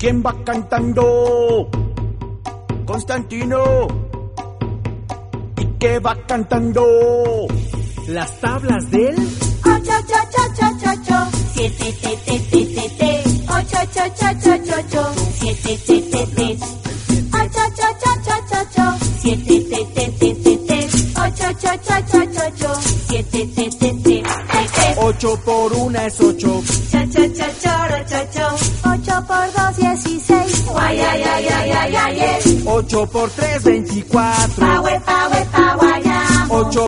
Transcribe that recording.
¿Quién va cantando? Constantino. ¿Y qué va cantando? Las tablas del 8, 7, 8, 7, 7, 8 por 1 es 8. 8 por 2, 16. 8 por 3, 24. 8